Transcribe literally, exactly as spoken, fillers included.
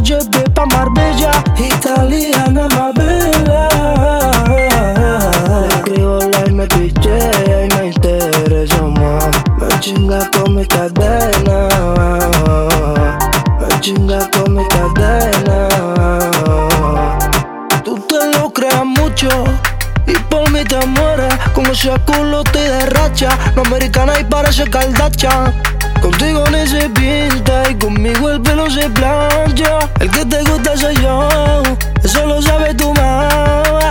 noche ve pa' Marbella, italiana más bella. Le escribo like me pichea y me interesa más. Me chinga con mi cadena, me chinga con mi cadena. Tú te lo creas mucho y por mí te mueres. Con ese culo te derracha. No americana y parece Kardashian. Contigo ni se pinta y conmigo el pelo se plancha. El que te gusta soy yo, eso lo sabe tu mamá.